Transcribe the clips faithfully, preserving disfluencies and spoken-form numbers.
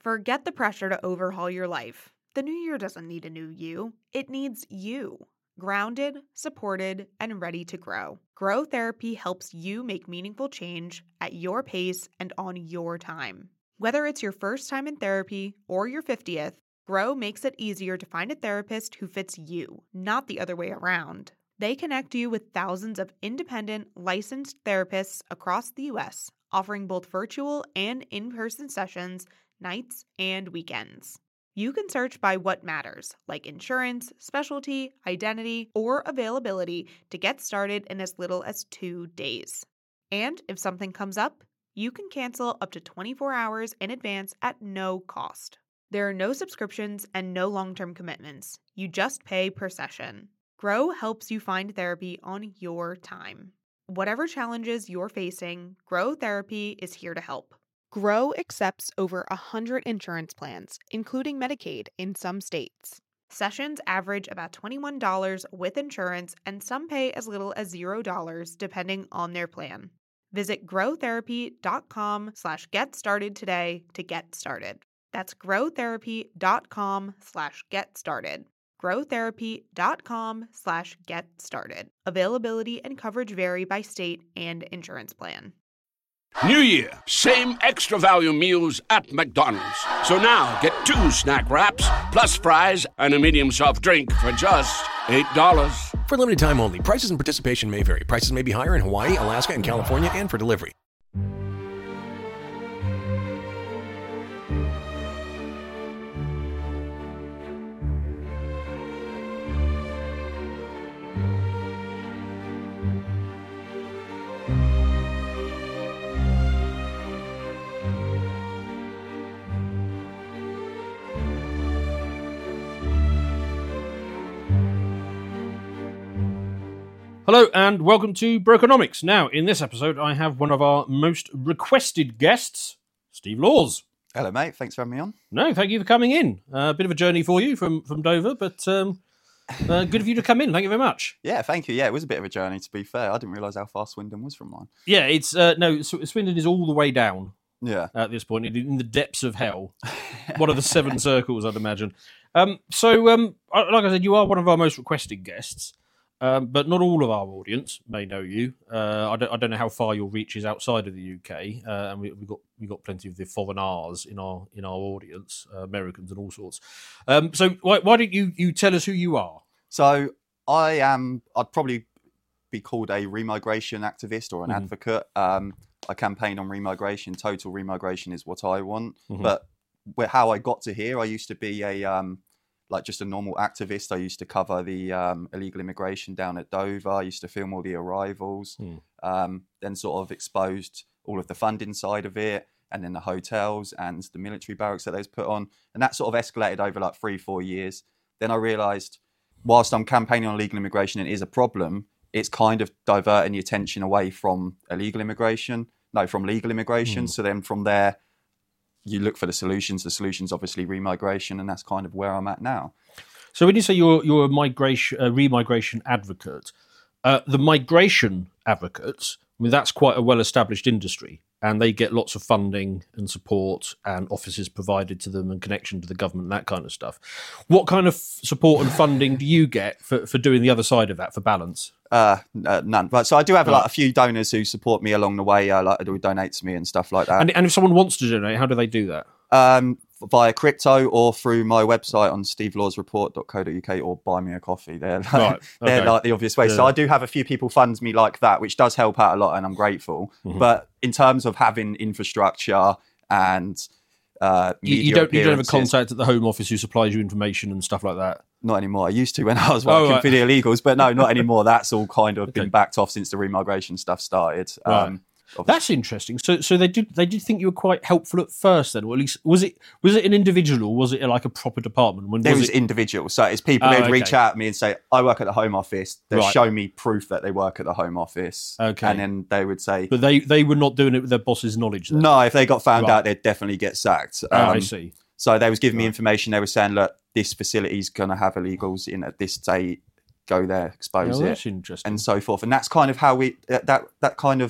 Forget the pressure to overhaul your life. The new year doesn't need a new you. It needs you. Grounded, supported, and ready to grow. Grow Therapy helps you make meaningful change at your pace and on your time. Whether it's your first time in therapy or your fiftieth, Grow makes it easier to find a therapist who fits you, not the other way around. They connect you with thousands of independent, licensed therapists across the U S, offering both virtual and in-person sessions, nights and weekends. You can search by what matters, like insurance, specialty, identity, or availability to get started in as little as two days. And if something comes up, you can cancel up to twenty-four hours in advance at no cost. There are no subscriptions and no long-term commitments. You just pay per session. Grow helps you find therapy on your time. Whatever challenges you're facing, Grow Therapy is here to help. Grow accepts over one hundred insurance plans, including Medicaid in some states. Sessions average about twenty-one dollars with insurance, and some pay as little as zero dollars depending on their plan. Visit growtherapy.com slash get started today to get started. That's growtherapy.com slash get started. growtherapy.com slash get started. Availability and coverage vary by state and insurance plan. New Year, same extra value meals at McDonald's. So now get two snack wraps, plus fries, and a medium soft drink for just eight dollars. For limited time only, prices and participation may vary. Prices may be higher in Hawaii, Alaska, and California, and for delivery. Hello and welcome to Brokenomics. Now, in this episode, I have one of our most requested guests, Steve Laws. Hello, mate. Thanks for having me on. No, thank you for coming in. A uh, bit of a journey for you from, from Dover, but um, uh, good of you to come in. Thank you very much. Yeah, thank you. Yeah, it was a bit of a journey, to be fair. I didn't realise how far Swindon was from mine. Yeah, it's uh, no, Swindon is all the way down. Yeah. At this point, in the depths of hell. One of the seven circles, I'd imagine. Um, so, um, like I said, you are one of our most requested guests. Um, but not all of our audience may know you. Uh, I don't. I don't know how far your reach is outside of the U K, uh, and we, we got we got plenty of the foreigners in our in our audience, uh, Americans and all sorts. Um, so why why don't you you tell us who you are? So I am. I'd probably be called a remigration activist or an mm-hmm. advocate. Um, I campaign on remigration. Total remigration is what I want. Mm-hmm. But where, how I got to here, I used to be a um, like just a normal activist. I used to cover the um, illegal immigration down at Dover. I used to film all the arrivals, mm. um, then sort of exposed all of the funding side of it, and then the hotels and the military barracks that they was put on. And that sort of escalated over like three, four years. Then I realised, whilst I'm campaigning on illegal immigration and it is a problem, it's kind of diverting the attention away from illegal immigration, no, from legal immigration. Mm. So then from there, you look for the solutions. The solution's obviously remigration, and that's kind of where I'm at now. So when you say you're you're a migration, a remigration advocate, uh, the migration advocates, I mean, that's quite a well-established industry, and they get lots of funding and support and offices provided to them and connection to the government and that kind of stuff. What kind of support and funding do you get for, for doing the other side of that, for balance? Uh, uh, none. But so I do have like a few donors who support me along the way, uh, like who donate to me and stuff like that. And, and if someone wants to donate, how do they do that? Um, via crypto or through my website on steve laws report dot co dot uk or buy me a coffee. They're like, right. okay. they're like the obvious way. Yeah. So I do have a few people fund me like that, which does help out a lot, and I'm grateful. Mm-hmm. But in terms of having infrastructure and uh, you, you don't you don't have a contact at the Home Office who supplies you information and stuff like that. Not anymore. I used to when I was working oh, right. for the illegals, but no, not anymore. That's all kind of okay. been backed off since the remigration stuff started. Right. Um, That's interesting. So, so they did they did think you were quite helpful at first, then, or at least was it was it an individual? Or was it like a proper department? When there was, was it... individuals. So it's people oh, who'd okay. reach out to me and say, "I work at the Home Office." They'd right. show me proof that they work at the Home Office. Okay, and then they would say, but they they were not doing it with their boss's knowledge. Then? No, if they got found right. out, they'd definitely get sacked. Um, oh, I see. So they was giving me information. They were saying, "Look, this facility's going to have illegals in at this date. Go there, expose oh, it." That's interesting, and so forth. And that's kind of how we that that kind of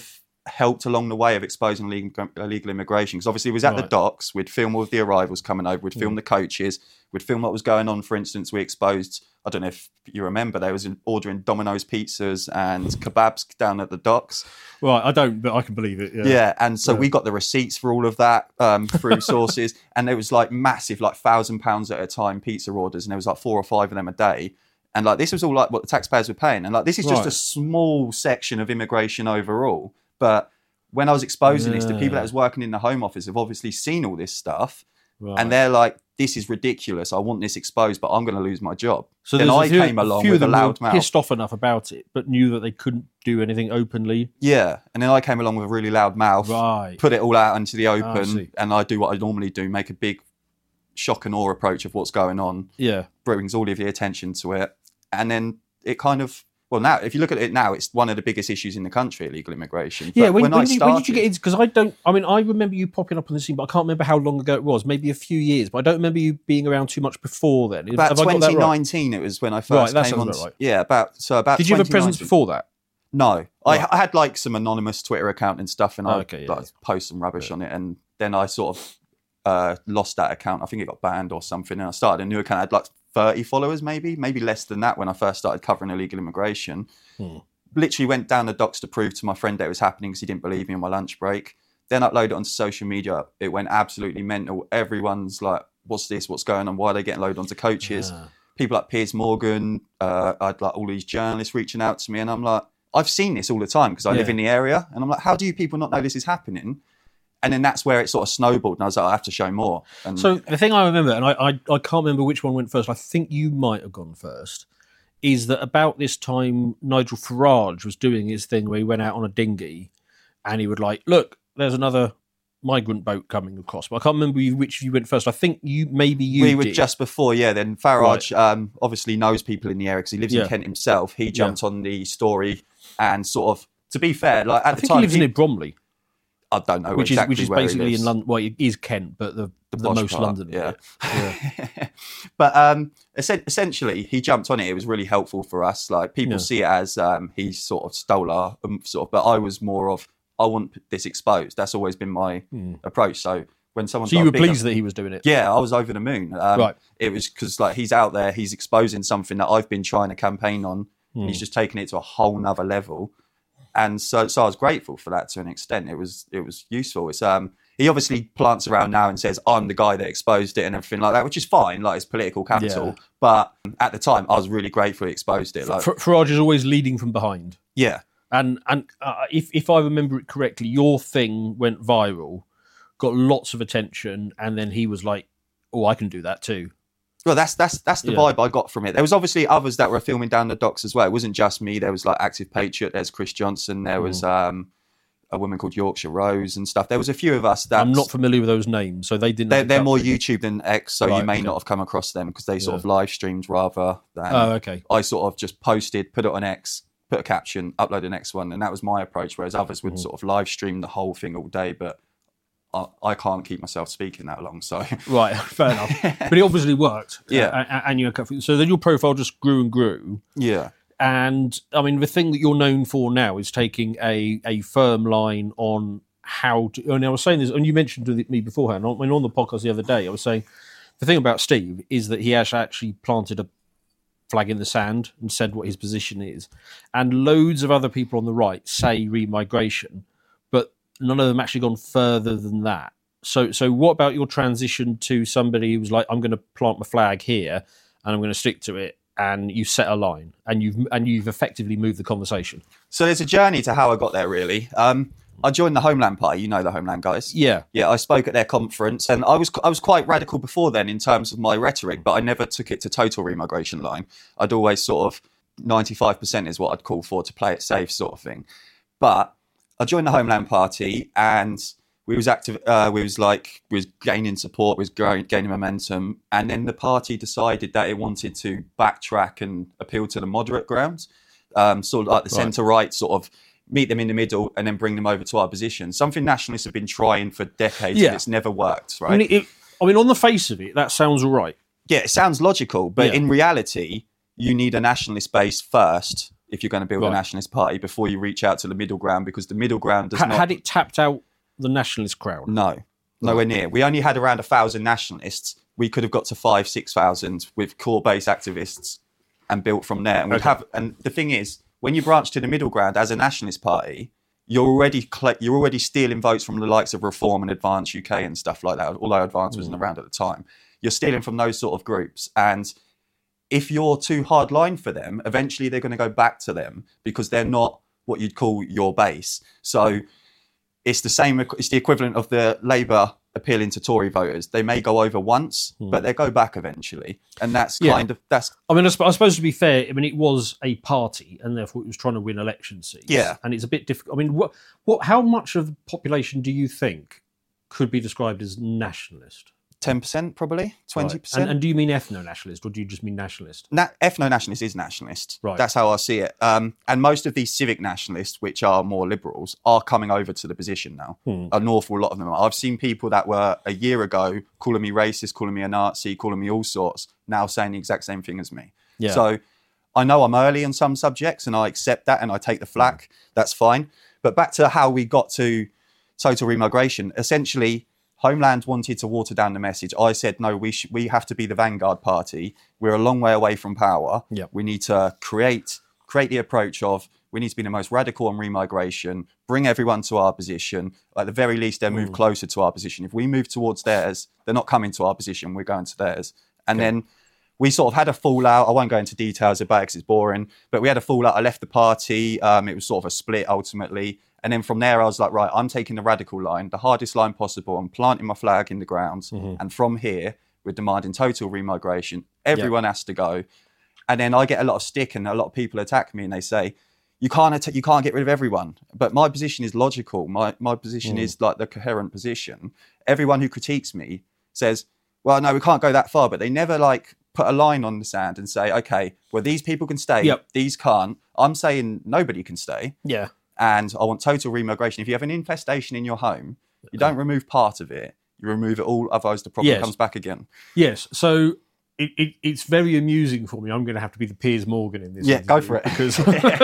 helped along the way of exposing illegal, illegal immigration. Because obviously it was at Right. the docks, we'd film all of the arrivals coming over, we'd film Mm. the coaches, we'd film what was going on. For instance, we exposed, I don't know if you remember, they was in ordering Domino's pizzas and kebabs down at the docks. Right, I don't, but I can believe it. Yeah, Yeah, and so Yeah. we got the receipts for all of that um, through sources, and there was like massive, like thousand pounds at a time pizza orders, and there was like four or five of them a day. And like this was all like what the taxpayers were paying, and like this is just Right. a small section of immigration overall. But when I was exposing this, the people that was working in the Home Office have obviously seen all this stuff, Right. and they're like, "This is ridiculous. I want this exposed, but I'm going to lose my job." So then there's a I few, came along few with of a them loud were mouth. pissed off enough about it, but knew that they couldn't do anything openly. Yeah, and then I came along with a really loud mouth, Right. put it all out into the I open, see. and I do what I normally do: make a big shock and awe approach of what's going on, Yeah. brings all of the attention to it, and then it kind of. Well, now, if you look at it now, it's one of the biggest issues in the country, illegal immigration. Yeah, But when, when, when, I did, started, when did you get into? Because I don't. I mean, I remember you popping up on the scene, but I can't remember how long ago it was. Maybe a few years, but I don't remember you being around too much before then. about Have I got that twenty right? nineteen, it was when I Right, first that came sounds on. about right. Yeah, about so about. Did you have a presence twenty nineteen. before that? No, I, Right. I had like some anonymous Twitter account and stuff, and Oh, I okay, yeah, like, yeah. post some rubbish on it, and then I sort of uh, lost that account. I think it got banned or something, and I started a new account. I had like thirty followers, maybe, maybe less than that when I first started covering illegal immigration. Hmm. Literally went down the docks to prove to my friend that it was happening because he didn't believe me on my lunch break. Then uploaded it onto social media. It went absolutely mental. Everyone's like, "What's this? What's going on? Why are they getting loaded onto coaches?" Ah. People like Piers Morgan. Uh, I had like all these journalists reaching out to me, and I'm like, I've seen this all the time because I live Yeah. in the area, and I'm like, how do you people not know this is happening? And then that's where it sort of snowballed, and I was like, I have to show more. And So the thing I remember, and I, I I can't remember which one went first. I think you might have gone first. Is that about this time Nigel Farage was doing his thing where he went out on a dinghy, and he would like, look, there's another migrant boat coming across. But I can't remember which of you went first. I think you maybe you we were did. just before, yeah. Then Farage um, obviously knows people in the area because he lives Yeah. in Kent himself. He jumped on the story and sort of, to be fair, like at I the think time, he lives near Bromley, I don't know which exactly is which is where he basically in lives. London. Well, it is Kent, but the the, posh most part, London. yeah. bit. But um, essen- essentially, he jumped on it. It was really helpful for us. Like people Yeah. see it as um, he sort of stole our um, sort of, but I was more of I want this exposed. That's always been my approach. So when someone, Hmm. So you were pleased that he was doing it. yeah, I was over the moon. Um, Right. It was because like he's out there, he's exposing something that I've been trying to campaign on. Hmm. And he's just taking it to a whole nother level. And so, so I was grateful for that to an extent. It was, it was useful. It's um, he obviously plants around now and says I'm the guy that exposed it and everything like that, which is fine. Like it's political capital. Yeah. But at the time, I was really grateful he exposed it. Like, F- Farage is always leading from behind. yeah, And and uh, if if I remember it correctly, your thing went viral, got lots of attention, and then he was like, "Oh, I can do that too." well, that's that's that's the Yeah. vibe I got from it. There was obviously others that were filming down the docks as well. It wasn't just me. There was like Active Patriot. There's Chris Johnson. There was Mm. um, a woman called Yorkshire Rose and stuff. There was a few of us that I'm not familiar with those names, so they didn't. They're, have they're a more cut. YouTube than X, so Right, you may okay. not have come across them because they sort Yeah. of live streamed rather than. Oh, okay. I sort of just posted, put it on X, put a caption, upload the next one, and that was my approach. Whereas others would Mm. sort of live stream the whole thing all day, but I, I can't keep myself speaking that long. So Right, fair enough. But it obviously worked. Yeah. Uh, and, and you so then your profile just grew and grew. yeah, And I mean, the thing that you're known for now is taking a, a firm line on how to. And I was saying this, and you mentioned to me beforehand. I mean, on the podcast the other day, I was saying the thing about Steve is that he has actually planted a flag in the sand and said what his position is. And loads of other people on the right say remigration, but none of them actually gone further than that. So, so what about your transition to somebody who was like, I'm going to plant my flag here and I'm going to stick to it, and you set a line and you've and you've effectively moved the conversation? so there's a journey to how I got there. Really, um, I joined the Homeland Party. You know the Homeland guys. Yeah. Yeah, I spoke at their conference, and I was I was quite radical before then in terms of my rhetoric, but I never took it to total remigration line. I'd always sort of ninety-five percent is what I'd call for to play it safe, sort of thing. But I joined the Homeland Party, and we was active. Uh, we was like we was gaining support, we was growing, gaining momentum, and then the party decided that it wanted to backtrack and appeal to the moderate grounds, um, sort of like the Right. centre right, sort of meet them in the middle and then bring them over to our position. Something nationalists have been trying for decades, Yeah. and it's never worked, right? I mean, it, I mean, on the face of it, that sounds all right. Yeah, it sounds logical, but Yeah. in reality, you need a nationalist base first if you're going to build Right. a nationalist party before you reach out to the middle ground, because the middle ground does Ha- not. Had it tapped out the nationalist crowd? No, nowhere near. We only had around a thousand nationalists. We could have got to five, six thousand with core-based activists and built from there. And we'd Okay. have. And the thing is, when you branch to the middle ground as a nationalist party, you're already cl- you're already stealing votes from the likes of Reform and Advance U K and stuff like that. Although Advance wasn't around at the time, you're stealing from those sort of groups. And if you're too hardline for them, eventually they're going to go back to them because they're not what you'd call your base. So it's the same. It's the equivalent of the Labour appealing to Tory voters. They may go over once, but they go back eventually, and that's Yeah. kind of that's I mean, I, sp- I suppose to be fair, I mean, it was a party, and therefore it was trying to win election seats. Yeah. And it's a bit difficult. I mean, what, what, how much of the population do you think could be described as nationalist? ten percent, probably twenty Right. percent. And, and do you mean ethno-nationalist, or do you just mean nationalist? Na- ethno-nationalist is nationalist. Right. That's how I see it. Um, and most of these civic nationalists, which are more liberals, are coming over to the position now. Hmm. An awful lot of them are. I've seen people that were a year ago calling me racist, calling me a Nazi, calling me all sorts, now saying the exact same thing as me. Yeah. So I know I'm early on some subjects and I accept that and I take the flack. That's fine. But back to how we got to total remigration. Essentially, Homeland wanted to water down the message. I said, no, we sh- we have to be the vanguard party. We're a long way away from power. Yep. We need to create create the approach of we need to be the most radical on remigration, bring everyone to our position. At the very least, they move closer to our position. If we move towards theirs, they're not coming to our position. We're going to theirs. And then we sort of had a fallout. I won't go into details about it because it's boring, but we had a fallout. I left the party. Um, it was sort of a split ultimately. And then from there, I was like, right, I'm taking the radical line, the hardest line possible. I'm planting my flag in the ground. Mm-hmm. And from here, we're demanding total remigration. Everyone has to go. And then I get a lot of stick and a lot of people attack me and they say, you can't att- you can't get rid of everyone. But my position is logical. My, my position Mm. is like the coherent position. Everyone who critiques me says, well, no, we can't go that far. But they never like put a line on the sand and say, okay, well, these people can stay. Yep. These can't. I'm saying nobody can stay. Yeah. And I want total remigration. If you have an infestation in your home, you don't remove part of it, you remove it all, otherwise the problem Yes. comes back again. Yes. So it, it, it's very amusing for me. I'm going to have to be the Piers Morgan in this. Yeah, go interview for it. Because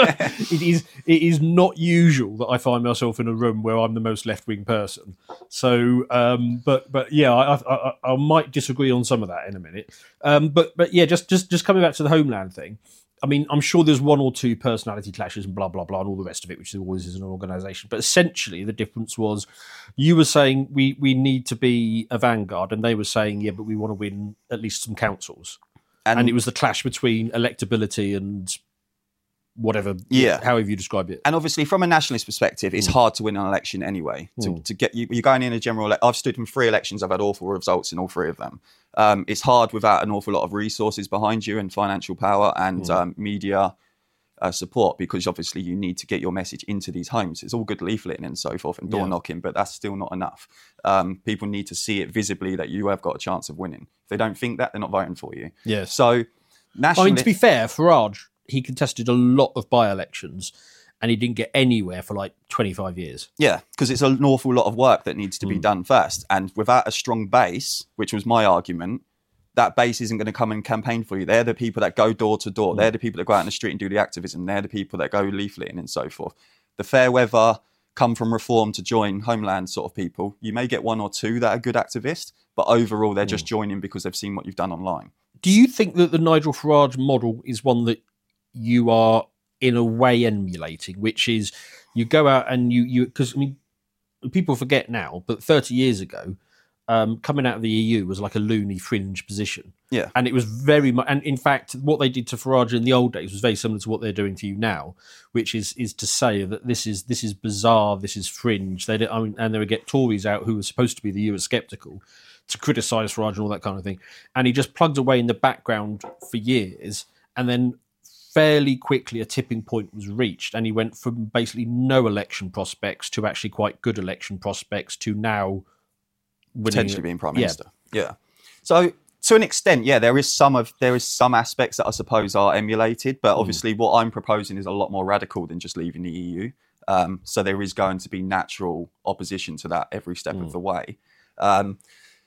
it is it is not usual that I find myself in a room where I'm the most left wing person. So, um, but but yeah, I, I, I, I might disagree on some of that in a minute. Um, but but yeah, just just just coming back to the Homeland thing. I mean, I'm sure there's one or two personality clashes and blah, blah, blah, and all the rest of it, which there always is in an organisation. But essentially, the difference was you were saying we, we need to be a vanguard, and they were saying, yeah, but we want to win at least some councils. And, and it was the clash between electability and whatever, Yeah. however you describe it. And obviously, from a nationalist perspective, it's Mm. hard to win an election anyway. To, Mm. to get you, you're going in a general. Ele- I've stood in three elections. I've had awful results in all three of them. Um, it's hard without an awful lot of resources behind you and financial power and Mm. um, media uh, support, because obviously you need to get your message into these homes. It's all good leafleting and so forth and door Yeah. knocking, but that's still not enough. Um, people need to see it visibly that you have got a chance of winning. If they don't think that, they're not voting for you. Yes. So, I nationally, mean, to be fair, Farage, he contested a lot of by-elections, and he didn't get anywhere for like twenty-five years. yeah, because it's an awful lot of work that needs to be Mm. done first. And without a strong base, which was my argument, that base isn't going to come and campaign for you. They're the people that go door to door. They're the people that go out in the street and do the activism. They're the people that go leafleting and so forth. The fair weather, come from Reform to join Homeland sort of people. You may get one or two that are good activists, but overall they're just joining because they've seen what you've done online. Do you think that the Nigel Farage model is one that you are in a way emulating, which is you go out and you, you because I mean, people forget now, but thirty years ago, um, coming out of the E U was like a loony fringe position. Yeah. And it was very much, and in fact, what they did to Farage in the old days was very similar to what they're doing to you now, which is is to say that this is this is bizarre, this is fringe. They, I mean, and they would get Tories out who were supposed to be the Eurosceptical to criticise Farage and all that kind of thing, and he just plugged away in the background for years, and then fairly quickly a tipping point was reached, and he went from basically no election prospects to actually quite good election prospects to now winning, Potentially being Prime Yeah. Minister. Yeah. So to an extent, yeah, there is some of there is some aspects that I suppose are emulated, but obviously what I'm proposing is a lot more radical than just leaving the E U. Um, so there is going to be natural opposition to that every step of the way. Um,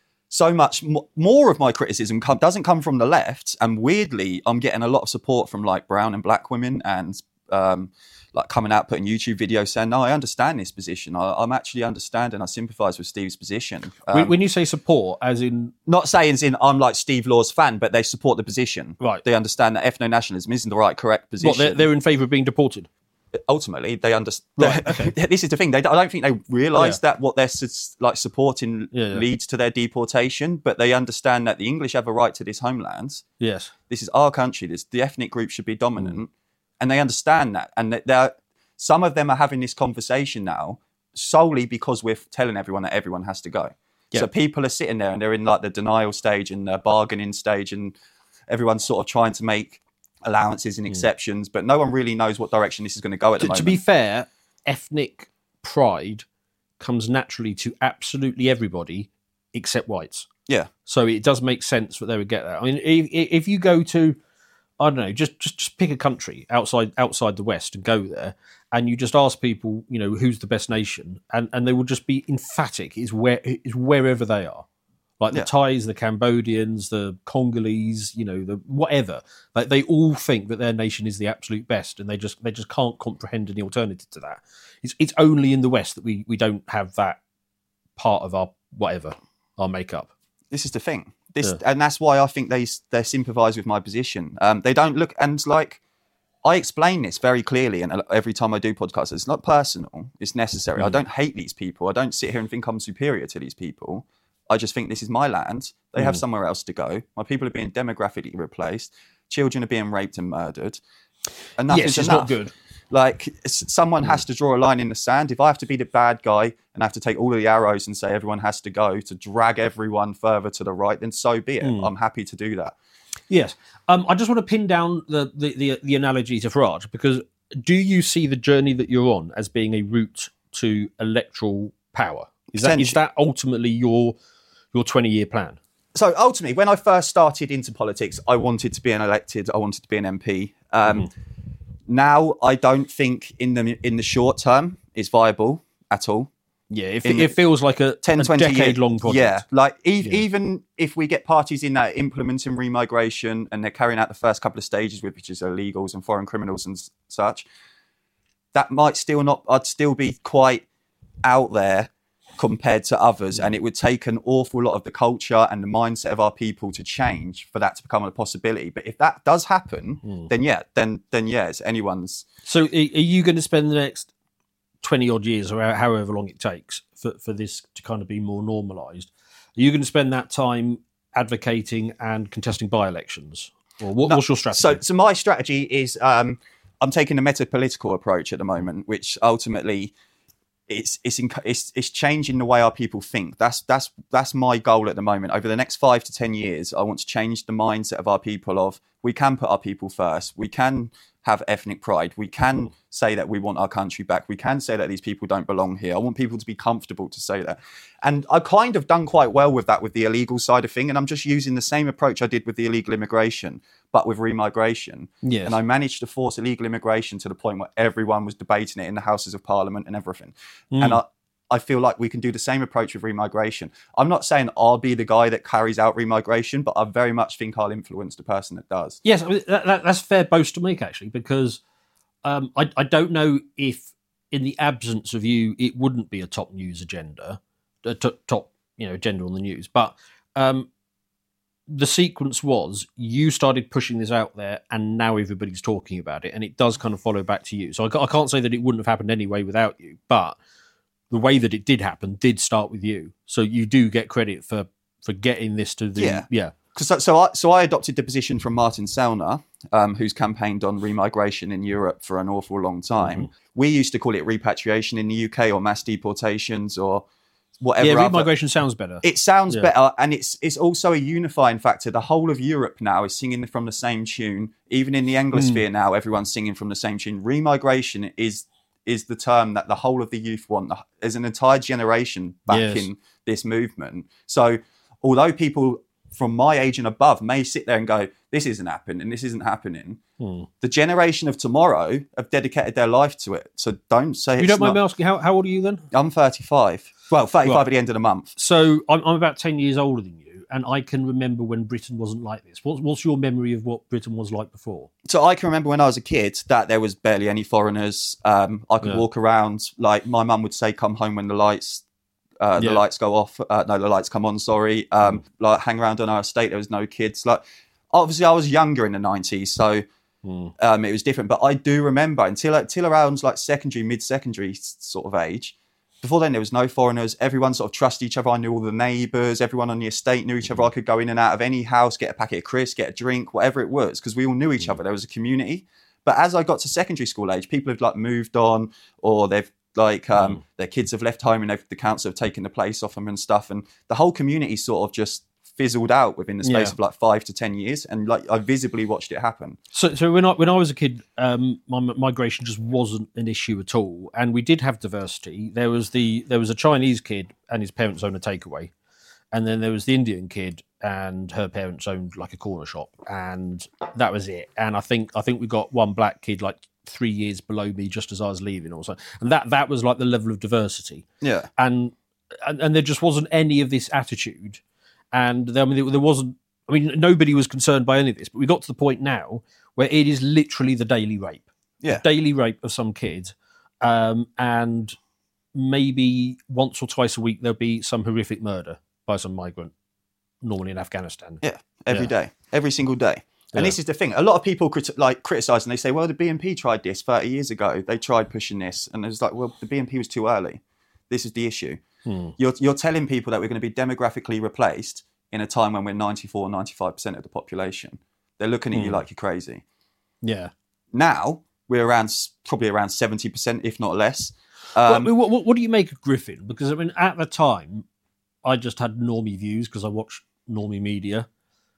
so much m- more of my criticism com- doesn't come from the left, and weirdly, I'm getting a lot of support from like brown and black women and um, like coming out, putting YouTube videos saying, no, I understand this position. I, I'm actually understanding. I sympathise with Steve's position. Um, when you say support, as in... Not saying as in I'm like Steve Law's fan, but they support the position. Right. They understand that ethno-nationalism isn't the right, correct position. What, they're, they're in favour of being deported? Ultimately, they understand. Right, okay. This is the thing. They, I don't think they realise Yeah. that what they're su- like supporting Yeah, yeah. leads to their deportation, but they understand that the English have a right to this homeland. Yes. This is our country. This the ethnic group should be dominant, and they understand that. And that they're some of them are having this conversation now solely because we're telling everyone that everyone has to go. Yeah. So people are sitting there and they're in like the denial stage and the bargaining stage, and everyone's sort of trying to make allowances and exceptions, but no one really knows what direction this is going to go at the To, moment. to be fair, ethnic pride comes naturally to absolutely everybody except whites. Yeah. So it does make sense that they would get that. I mean, if, if you go to, I don't know, just, just just pick a country outside outside the West and go there, and you just ask people, you know, who's the best nation, and, and they will just be emphatic. Is where is wherever they are, like the Yeah. Thais, the Cambodians, the Congolese, you know, the whatever. Like they all think that their nation is the absolute best, and they just they just can't comprehend any alternative to that. It's it's only in the West that we we don't have that part of our whatever our makeup. This is the thing. This Yeah. and that's why I think they they sympathise with my position. Um, they don't look and like I explain this very clearly, and every time I do podcasts, it's not personal. It's necessary. I don't hate these people. I don't sit here and think I'm superior to these people. I just think this is my land. They have somewhere else to go. My people are being demographically replaced. Children are being raped and murdered. Enough Yes, is it's enough. not good. Like s- someone has to draw a line in the sand. If I have to be the bad guy and I have to take all of the arrows and say everyone has to go to drag everyone further to the right, then so be it. I'm happy to do that. Yes. Um, I just want to pin down the, the, the, the analogy to Farage, because do you see the journey that you're on as being a route to electoral power? Is that, is that ultimately your your twenty-year plan? So ultimately, when I first started into politics, I wanted to be an elected. I wanted to be an M P. Um, Mm-hmm. Now, I don't think in the in the short term it's viable at all. Yeah, it, In it feels like a, ten, a twenty decade-long years. project. Yeah, like e- Yeah. even if we get parties in that implementing remigration and they're carrying out the first couple of stages, with which is illegals and foreign criminals and s- such, that might still not. I'd still be quite out there compared to others, and it would take an awful lot of the culture and the mindset of our people to change for that to become a possibility. But if that does happen, Hmm. then yeah, then then yeah, it's anyone's. So are are you going to spend the next twenty odd years, or however long it takes for, for this to kind of be more normalised? Are you going to spend that time advocating and contesting by-elections? Or what, No, what's your strategy? So, so my strategy is um, I'm taking a meta-political approach at the moment, which ultimately it's it's, inc- it's it's changing the way our people think. That's that's that's my goal at the moment. Over the next five to ten years, I want to change the mindset of our people. Of we can put our people first. We can have ethnic pride. We can say that we want our country back. We can say that these people don't belong here. I want people to be comfortable to say that. And I've kind of done quite well with that with the illegal side of thing. And I'm just using the same approach I did with the illegal immigration, but with remigration. Yes. And I managed to force illegal immigration to the point where everyone was debating it in the Houses of Parliament and everything. And I, I feel like we can do the same approach with remigration. I'm not saying I'll be the guy that carries out remigration, but I very much think I'll influence the person that does. Yes, I mean, that, that, that's a fair boast to make, actually, because um, I, I don't know if, in the absence of you, it wouldn't be a top news agenda, a t- top you know agenda on the news. But um, the sequence was you started pushing this out there, and now everybody's talking about it, and it does kind of follow back to you. So I, ca- I can't say that it wouldn't have happened anyway without you, but the way that it did happen did start with you. So you do get credit for for getting this to the Yeah. yeah. So, so, I, so I adopted the position from Martin Sellner, um, who's campaigned on remigration in Europe for an awful long time. Mm-hmm. We used to call it repatriation in the U K, or mass deportations, or whatever. Yeah, other- remigration sounds better. It sounds Yeah. better, and it's it's also a unifying factor. The whole of Europe now is singing from the same tune. Even in the Hmm. Anglosphere now, everyone's singing from the same tune. Remigration is is the term that the whole of the youth want. There's an entire generation backing Yes. this movement. So although people from my age and above may sit there and go, this isn't happening, this isn't happening, Hmm. the generation of tomorrow have dedicated their life to it. So don't say You it's don't mind me not. asking, how, how old are you then? I'm thirty-five. Well, thirty-five Right. at the end of the month. So I'm, I'm about ten years older than you, and I can remember when Britain wasn't like this. What's, what's your memory of what Britain was like before? So I can remember when I was a kid that there was barely any foreigners. Um, I could Yeah. walk around, like my mum would say, come home when the lights uh, the Yeah. lights go off. Uh, no, the lights come on, sorry. Um, like hang around on our estate, there was no kids. Like obviously I was younger in the nineties, so Mm. um, it was different. But I do remember until, until around like secondary, mid-secondary sort of age, before then there was no foreigners. Everyone sort of trusted each other. I knew all the neighbours. Everyone on the estate knew each other. I could go in and out of any house, get a packet of crisps, get a drink, whatever it was, because we all knew each other. There was a community. But as I got to secondary school age, people have like moved on, or they've like um, Mm. their kids have left home and they've, the council have taken the place off them and stuff. And the whole community sort of just fizzled out within the space Yeah. of like five to ten years. And like I visibly watched it happen. So, so when I when I was a kid, um, my m- migration just wasn't an issue at all, and we did have diversity. There was the there was a Chinese kid, and his parents owned a takeaway, and then there was the Indian kid, and her parents owned like a corner shop, and that was it. And I think I think we got one black kid like three years below me, just as I was leaving, also, and that that was like the level of diversity. Yeah. and and, and there just wasn't any of this attitude, and there, I mean, there, there wasn't. I mean, nobody was concerned by any of this, but we got to the point now where it is literally the daily rape, Yeah. the daily rape of some kid, um, and maybe once or twice a week there'll be some horrific murder by some migrant, normally in Afghanistan. Yeah, every Yeah. day, every single day. And Yeah. this is the thing. A lot of people crit- like criticize and they say, well, the B N P tried this thirty years ago. They tried pushing this. And it's like, well, the B N P was too early. This is the issue. Hmm. You're, you're telling people that we're going to be demographically replaced in a time when we're ninety-four, ninety-five percent of the population. They're looking at you Hmm. like you're crazy. Yeah. Now, we're around s- probably around seventy percent, if not less. Well, I Um, mean, what, what, what do you make of Griffin? Because I mean, at the time, I just had normie views because I watched normie media.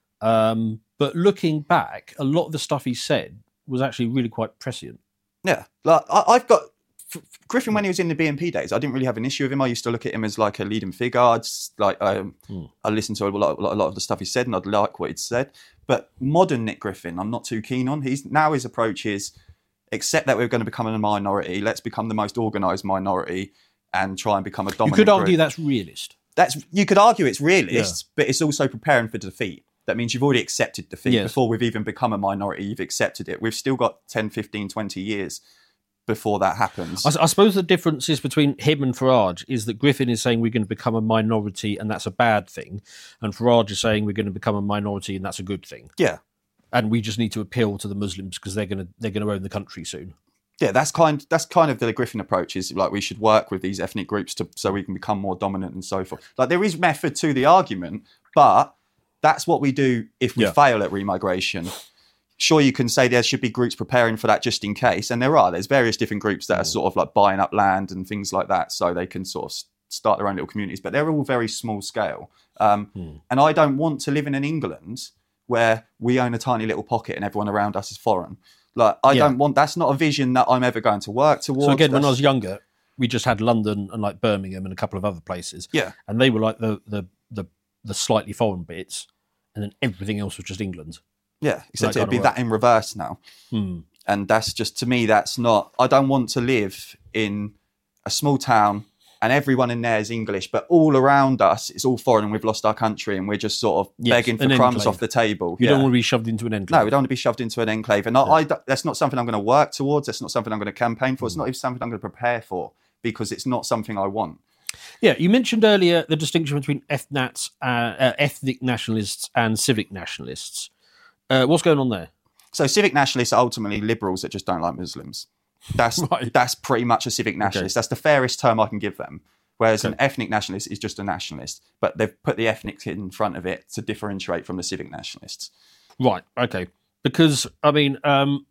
Um, but looking back, a lot of the stuff he said was actually really quite prescient. Yeah, like I, I've got F- Griffin when he was in the B N P days. I didn't really have an issue with him. I used to look at him as like a leading figure. I'd s- like um, Hmm. I listened to a lot, a lot, a lot of the stuff he said, and I'd like what he'd said. But modern Nick Griffin, I'm not too keen on. He's now his approach is accept that we're going to become a minority. Let's become the most organised minority and try and become a You dominant. could argue group. that's realist. That's you could argue it's realist, but it's also preparing for defeat. That means you've already accepted defeat Yes. before we've even become a minority. You've accepted it. We've still got ten, fifteen, twenty years before that happens. I, I suppose the difference is between him and Farage is that Griffin is saying we're going to become a minority and that's a bad thing, and Farage is saying we're going to become a minority and that's a good thing. Yeah. And we just need to appeal to the Muslims because they're going to they're going to own the country soon. Yeah, that's kind that's kind of the Griffin approach, is like we should work with these ethnic groups to so we can become more dominant and so forth. Like there is method to the argument, but that's what we do if we Yeah. fail at remigration. Sure, you can say there should be groups preparing for that just in case, and there are. There's various different groups that are sort of like buying up land and things like that, so they can sort of s- start their own little communities. But they're all very small scale. Um, And I don't want to live in an England where we own a tiny little pocket and everyone around us is foreign. Like I Yeah. don't want. That's not a vision that I'm ever going to work towards. So again, when I That's- was younger, we just had London and like Birmingham and a couple of other places. Yeah. And they were like the the the, the slightly foreign bits, and then everything else was just England. Yeah, except That it'd be kinda that in reverse now. Hmm. And that's just, to me, that's not, I don't want to live in a small town and everyone in there is English, but all around us, it's all foreign and we've lost our country and we're just sort of Yes, begging for an crumbs enclave. off the table. You Yeah. don't want to be shoved into an enclave. No, we don't want to be shoved into an enclave. And I, I don't- that's not something I'm going to work towards. That's not something I'm going to campaign for. It's Hmm. not even something I'm going to prepare for because it's not something I want. Yeah, you mentioned earlier the distinction between ethnats, uh, uh, ethnic nationalists and civic nationalists. Uh, what's going on there? So civic nationalists are ultimately liberals that just don't like Muslims. That's Right. that's pretty much a civic nationalist. That's the fairest term I can give them. Whereas an ethnic nationalist is just a nationalist, but they've put the ethnic in front of it to differentiate from the civic nationalists. Right. Okay. Because I mean, um,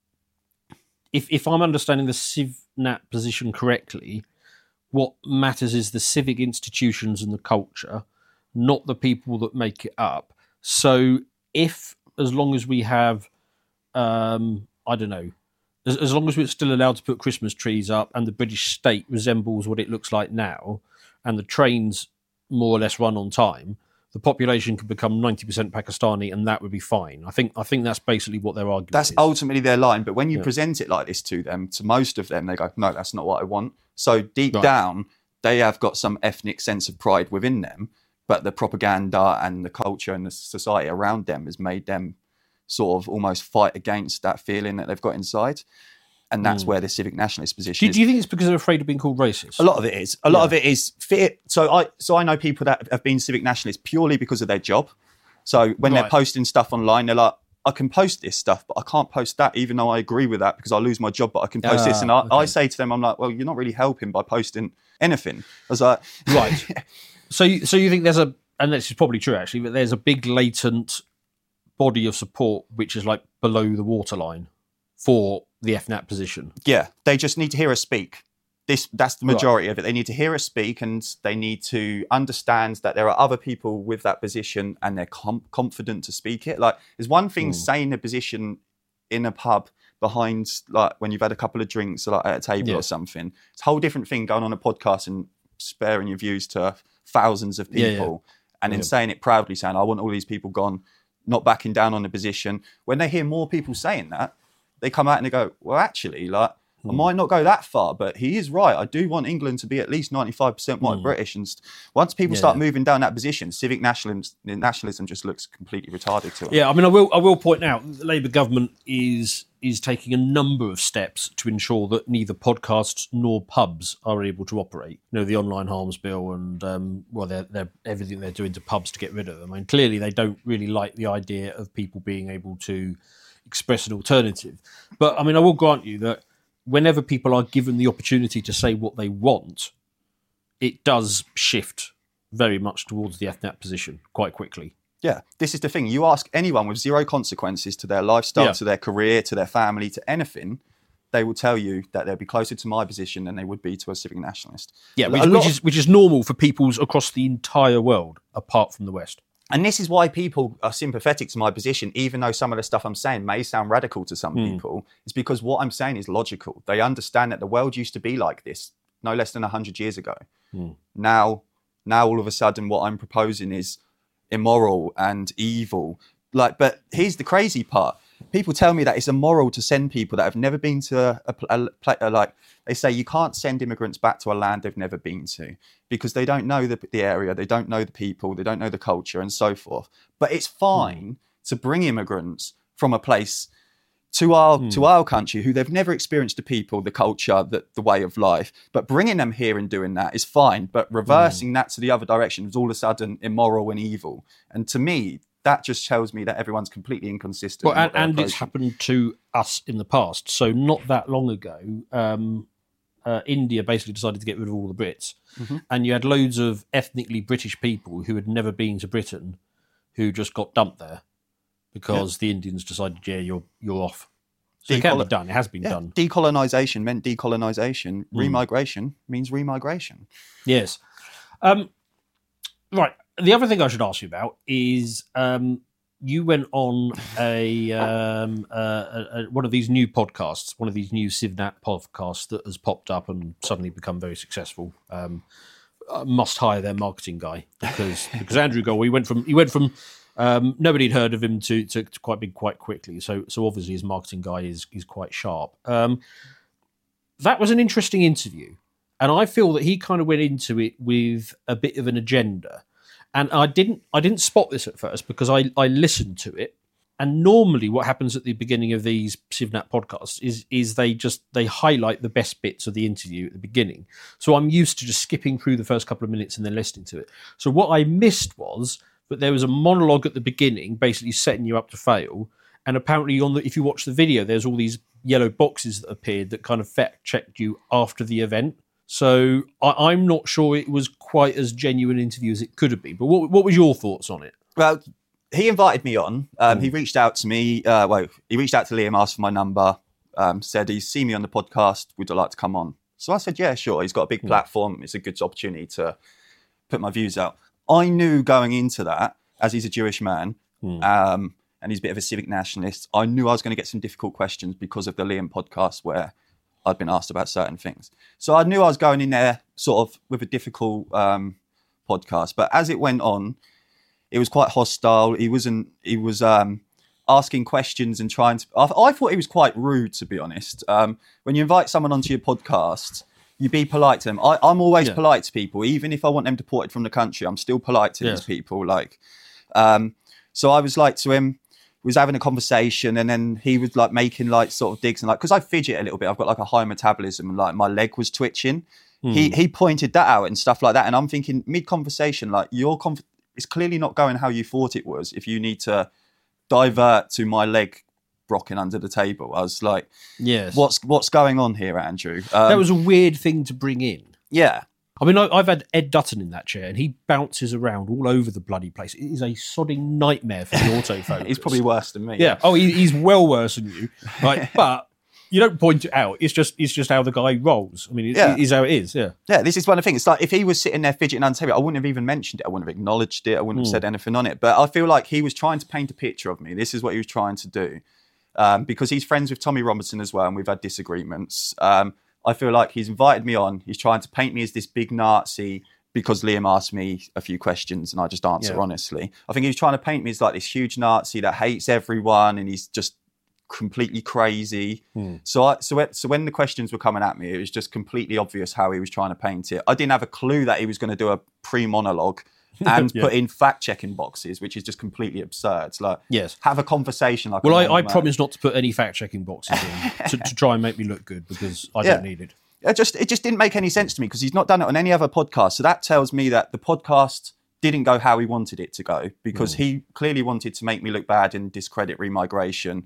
if if I'm understanding the CivNat position correctly, what matters is the civic institutions and the culture, not the people that make it up. So if, as long as we have, um, I don't know, as, as long as we're still allowed to put Christmas trees up and the British state resembles what it looks like now, and the trains more or less run on time, the population could become ninety percent Pakistani and that would be fine. I think I think that's basically what their argument That's is. ultimately their line. But when you Yeah. present it like this to them, to most of them, they go, no, that's not what I want. So deep Right. down, they have got some ethnic sense of pride within them. but the propaganda and the culture and the society around them has made them sort of almost fight against that feeling that they've got inside. And that's mm. where the civic nationalist position do, is. Do you think it's because they're afraid of being called racist? A lot of it is. A lot yeah. of it is fear. So I, so I know people that have been civic nationalists purely because of their job. So when right. they're posting stuff online, they're like, I can post this stuff, but I can't post that, even though I agree with that because I lose my job, but I can post uh, this. And I, okay. I say to them, I'm like, well, you're not really helping by posting anything. I was like, right. So, you, so you think there's a, and this is probably true actually, but there's a big latent body of support which is like below the waterline for the F NAP position. Yeah, they just need to hear us speak. This that's the majority right. of it. They need to hear us speak, and they need to understand that there are other people with that position, and they're com- confident to speak it. Like, there's one thing mm. saying a position in a pub behind, like when you've had a couple of drinks, like at a table yeah. or something. It's a whole different thing going on a podcast and sparing your views to thousands of people, yeah, yeah. and then yeah. saying it proudly, saying, "I want all these people gone," not backing down on the position. When they hear more people saying that, they come out and they go, well, actually, like, mm. I might not go that far, but he is right. I do want England to be at least ninety-five percent white mm. British. And st- once people yeah, start yeah. moving down that position, civic nationalism, nationalism just looks completely retarded to it. Yeah, I mean, I will I will point out the Labour government is is taking a number of steps to ensure that neither podcasts nor pubs are able to operate. You know, the online harms bill and, um, well, they're, they're, everything they're doing to pubs to get rid of them. I mean, clearly they don't really like the idea of people being able to express an alternative. But I mean, I will grant you that whenever people are given the opportunity to say what they want, it does shift very much towards the F NAP position quite quickly. Yeah, this is the thing. You ask anyone with zero consequences to their lifestyle, yeah. to their career, to their family, to anything, they will tell you that they'll be closer to my position than they would be to a civic nationalist. Yeah, which, which is which is normal for peoples across the entire world, apart from the West. And this is why people are sympathetic to my position, even though some of the stuff I'm saying may sound radical to some mm. people. It's because what I'm saying is logical. They understand that the world used to be like this no less than one hundred years ago. Mm. Now, now all of a sudden what I'm proposing is immoral and evil. Like, but here's the crazy part. People tell me that it's immoral to send people that have never been to a, a, a, a like, they say you can't send immigrants back to a land they've never been to because they don't know the, the area, they don't know the people, they don't know the culture and so forth. But it's fine mm. to bring immigrants from a place to our mm. to our country who they've never experienced the people, the culture, the, the way of life. But bringing them here and doing that is fine. But reversing mm. that to the other direction is all of a sudden immoral and evil. And to me, that just tells me that everyone's completely inconsistent. Well, and, and it's happened to us in the past. So not that long ago, um, uh, India basically decided to get rid of all the Brits. Mm-hmm. And you had loads of ethnically British people who had never been to Britain who just got dumped there because yeah. the Indians decided, yeah, you're you're off. So Decol- it can be done. It has been yeah. done. Decolonisation meant decolonisation. Mm. Remigration means remigration. Yes. Um, right. The other thing I should ask you about is um, you went on a, um, uh, a, a one of these new podcasts, one of these new CivNat podcasts that has popped up and suddenly become very successful. Um, I must hire their marketing guy because because Andrew Gold, he went from he went from um, nobody had heard of him to, to, to quite big quite quickly. So so obviously his marketing guy is is quite sharp. Um, that was an interesting interview, and I feel that he kind of went into it with a bit of an agenda. And I didn't I didn't spot this at first because I, I listened to it. And normally what happens at the beginning of these CivNat podcasts is is they just they highlight the best bits of the interview at the beginning. So I'm used to just skipping through the first couple of minutes and then listening to it. So what I missed was that there was a monologue at the beginning basically setting you up to fail. And apparently on the if you watch the video, there's all these yellow boxes that appeared that kind of fact checked you after the event. So I, I'm not sure it was quite as genuine an interview as it could have been. But what, what was your thoughts on it? Well, he invited me on. Um, mm. He reached out to me. Uh, well, he reached out to Liam, asked for my number, um, said he's seen me on the podcast. Would I like to come on? So I said, yeah, sure. He's got a big mm. platform. It's a good opportunity to put my views out. I knew going into that, as he's a Jewish man, mm. um, and he's a bit of a civic nationalist, I knew I was going to get some difficult questions because of the Liam podcast where I'd been asked about certain things. So I knew I was going in there sort of with a difficult um, podcast. But as it went on, it was quite hostile. He wasn't, he was um, asking questions and trying to, I, I thought he was quite rude, to be honest. Um, when you invite someone onto your podcast, You be polite to them. I, I'm always Yeah. polite to people, even if I want them deported from the country. I'm still polite to Yeah. these people. Like, um, so I was like to him. We was having a conversation, and then he was like making like sort of digs and like because I fidget a little bit. I've got like a high metabolism, and like my leg was twitching. Hmm. He he pointed that out and stuff like that, and I'm thinking mid conversation, like your conf- it's clearly not going how you thought it was. If you need to divert to my leg rocking under the table, I was like, Yes. what's what's going on here, Andrew? Um, that was a weird thing to bring in. yeah. I mean, I, I've had Ed Dutton in that chair, and he bounces around all over the bloody place. It is a sodding nightmare for the autofocus. He's probably worse than me. Yeah. Oh, he, he's well worse than you. Right. But you don't point it out. It's just it's just how the guy rolls. I mean, it, Yeah. it is how it is. Yeah. Yeah, this is one of the things. It's like if he was sitting there fidgeting on the table, I wouldn't have even mentioned it. I wouldn't have acknowledged it. I wouldn't have said anything on it. But I feel like he was trying to paint a picture of me. This is what he was trying to do. Um, because he's friends with Tommy Robinson as well, and we've had disagreements. Um, I feel like he's invited me on. He's trying to paint me as this big Nazi because Liam asked me a few questions and I just answer Yeah. honestly. I think he was trying to paint me as like this huge Nazi that hates everyone and he's just completely crazy. So I, so it- so when the questions were coming at me, it was just completely obvious how he was trying to paint it. I didn't have a clue that he was going to do a pre-monologue and Yeah. put in fact-checking boxes, which is just completely absurd. Like, Yes. have a conversation like. Well, a I, normal I man. promise not to put any fact checking boxes in to, to try and make me look good because I Yeah. don't need it. It just it just didn't make any sense to me because he's not done it on any other podcast. So that tells me that the podcast didn't go how he wanted it to go because he clearly wanted to make me look bad and discredit remigration.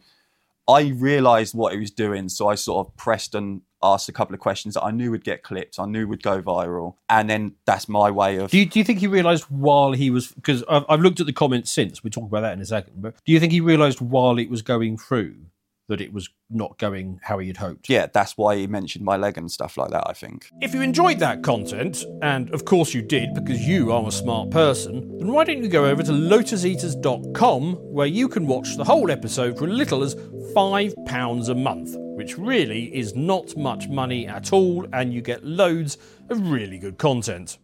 I realised what he was doing, so I sort of pressed and asked a couple of questions that I knew would get clipped, I knew would go viral, and then that's my way of. Do you, do you think he realised while he was because I've, I've looked at the comments since we'll talk about that in a second, but do you think he realised while it was going through that it was not going how he had hoped? Yeah, that's why he mentioned my leg and stuff like that, I think. If you enjoyed that content, and of course you did because you are a smart person, then why don't you go over to lotus eaters dot com where you can watch the whole episode for as little as five pounds a month, which really is not much money at all, and you get loads of really good content.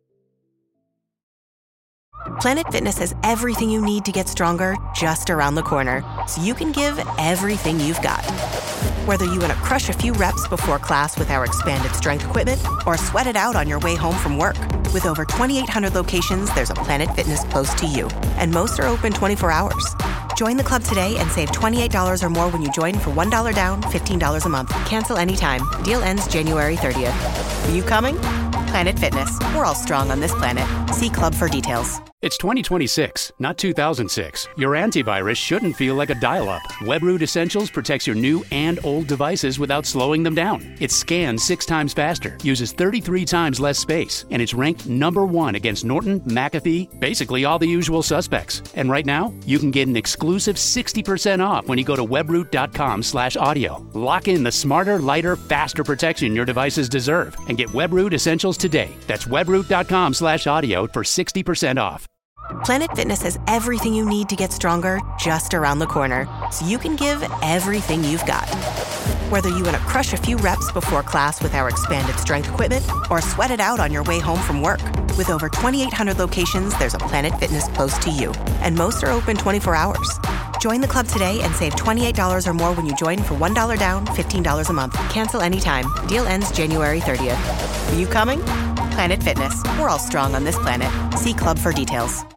Planet Fitness has everything you need to get stronger just around the corner, so you can give everything you've got. Whether you want to crush a few reps before class with our expanded strength equipment or sweat it out on your way home from work. With over twenty-eight hundred locations, there's a Planet Fitness close to you, and most are open twenty-four hours. Join the club today and save twenty-eight dollars or more when you join for one dollar down, fifteen dollars a month. Cancel anytime. Deal ends January thirtieth. Are you coming? Planet Fitness. We're all strong on this planet. See club for details. It's twenty twenty-six, not two thousand six. Your antivirus shouldn't feel like a dial-up. WebRoot Essentials protects your new and old devices without slowing them down. It scans six times faster, uses thirty-three times less space, and it's ranked number one against Norton, McAfee, basically all the usual suspects. And right now, you can get an exclusive sixty percent off when you go to webroot.com slash audio. Lock in the smarter, lighter, faster protection your devices deserve and get WebRoot Essentials today. That's webroot.com slash audio for sixty percent off. Planet Fitness has everything you need to get stronger just around the corner, so you can give everything you've got. Whether you want to crush a few reps before class with our expanded strength equipment or sweat it out on your way home from work. With over twenty-eight hundred locations, there's a Planet Fitness close to you, and most are open twenty-four hours. Join the club today and save twenty-eight dollars or more when you join for one dollar down, fifteen dollars a month. Cancel anytime. Deal ends January thirtieth. Are you coming? Planet Fitness. We're all strong on this planet. See club for details.